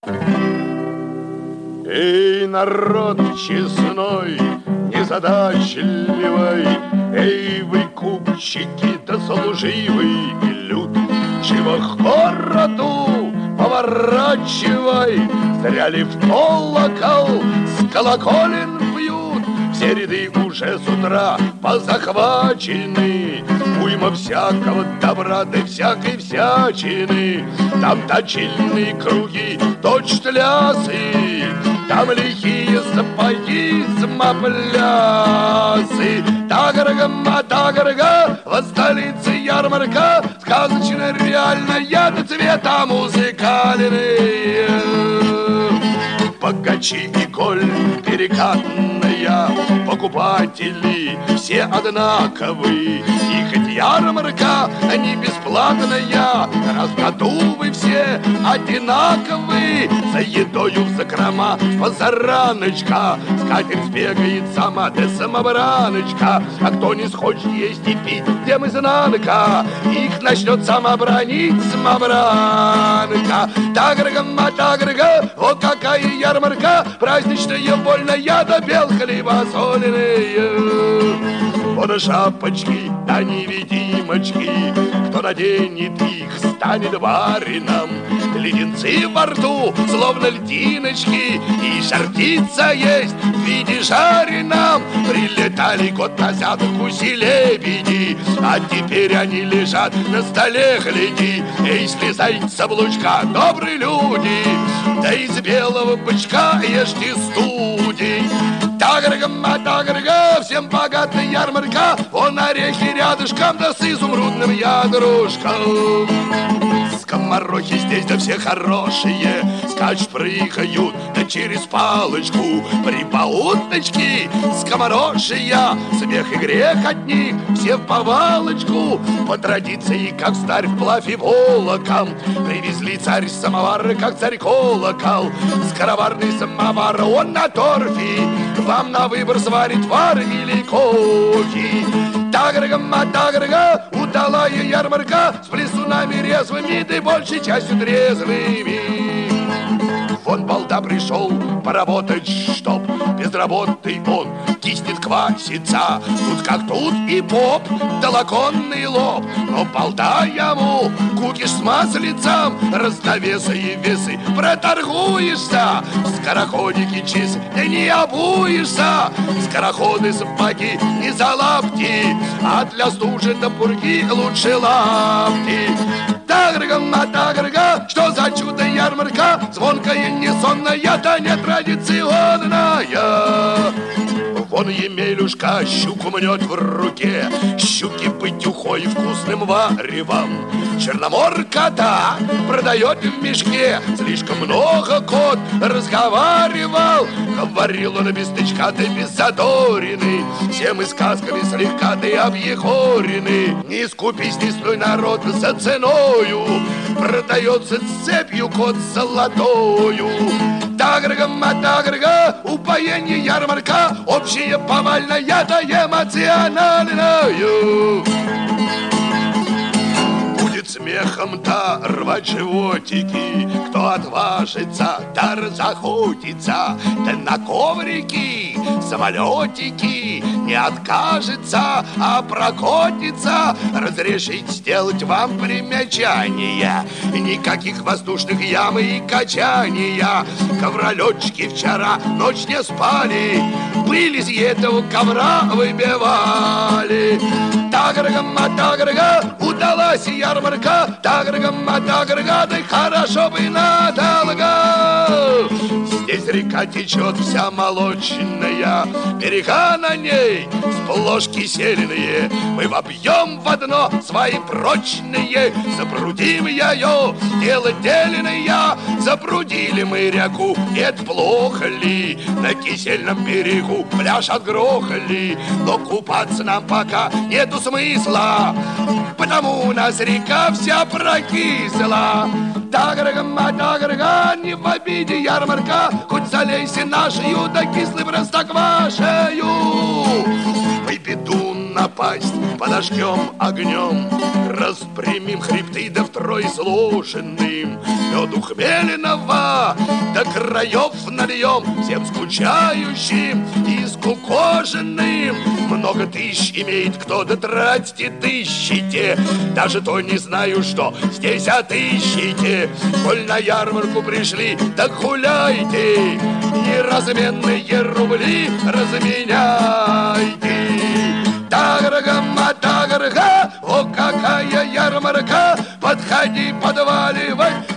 Эй, народ честной, незадачливый, эй, вы купчики да служивый люд, чего к городу поворачивай, зря ли в колокол с колоколен бьют, все ряды уже с утра позахвачены, уйма всякого добра да всякой всячины, там точильные круги, точь-тлясы, там лихие сапоги, самоплясы. Тагарга, во столице ярмарка, сказочно реальная, до цвета музыкальные. Богачи и коль перекатная, покупатели все одинаковые, и хоть ярмарка не бесплатная, раз в году вы все одинаковые, за едою в закрома позараночка, скатерть сбегает сама, да самобраночка, а кто не схочет есть и пить, тем изнанка, их начнет сама бронить самобранка. Тагарга, вот какая ярмарка, праздничная, вольная, да бел хлеба соленые. Вот шапочки, да невидимочки, кто наденет их, станет барином. Леденцы во рту, словно льдиночки, и жар-птица есть в виде жареном. Прилетали год назад гуси-лебеди, а теперь они лежат на столе, гляди. Эй, слезайте с облучка, добрые люди, да из белого бычка ешьте студень. Тагарга, всем богатая ярмарка, вон орехи рядышком, да с изумрудным ядрушком. Скоморохи здесь, да все хорошие, скачут, прыгают, да через палочку. Прибауточки, скоморожия, смех и грех от них, все в повалочку. По традиции, как царь вплавь и волоком, привезли царь самовар, как царь колокол. Скороварный самовар, он на торфе, вам на выбор сварит вар или кофе. Тагарга, удалая ярмарка, с плесунами резвыми, да большей частью трезвыми. Вон балда пришел поработать, чтоб безработный он киснет, квасится. Тут как тут и поп, да лаконный лоб, но балда ему кукиш с маслицем, разновесы и весы проторгуешься. Скороходики чист, да не обуешься, скороходы сапоги не за лапти, а для стужи да пурги лучше лапти. Тагарга, что за чудо ярмарка, звонкая, несонная, да не традиционная. Вон Емелюшка щуку мнет в руке, щуки быть ухой вкусным варевом. Черноморка-то продает в мешке, слишком много кот разговаривал. Говорил он без тычка, да без задорины, все мы сказками слегка да объехорены. Не скупись, не стой, народ, за ценою, продается цепью кот золотою. Тагарга, упоение ярмарка, общее повальное да эмоциональное. Будет смехом-то рвать животики, кто отважится да разохотится, да на коврики, самолетики не откажется, а прокотится. Разрешить сделать вам примечания, никаких воздушных ям и качания. Ковролетчики вчера ночь не спали, были из этого ковра выбивали. Тагарга, удалась ярмарка, тагарга, да хорошо бы надолго. Здесь река течет вся молочная, берега на ней сплошь кисельные. Мы вобьем в одно свои прочные, запрудим ее, дело деленное. Запрудили мы реку, это плохо ли? На кисельном берегу пляж отгрохали, но купаться нам пока нету смысла, потому у нас река вся прокисла. Тагарга, не в обиде ярмарка, хоть залейся нашою, да кислым простоквашею. Ой, беду на напасть подожгем огнем, распрямим хребты да втрое сложенным, меду хмельного до краев нальем всем скучающим и скукоженным. Много тысяч имеет кто, да тратьте тысячите, даже то не знаю, что здесь отыщите. Коль на ярмарку пришли, так гуляйте, неразменные рубли разменяйте. Тагарга-матагарга, о, какая ярмарка, подходи, подваливай,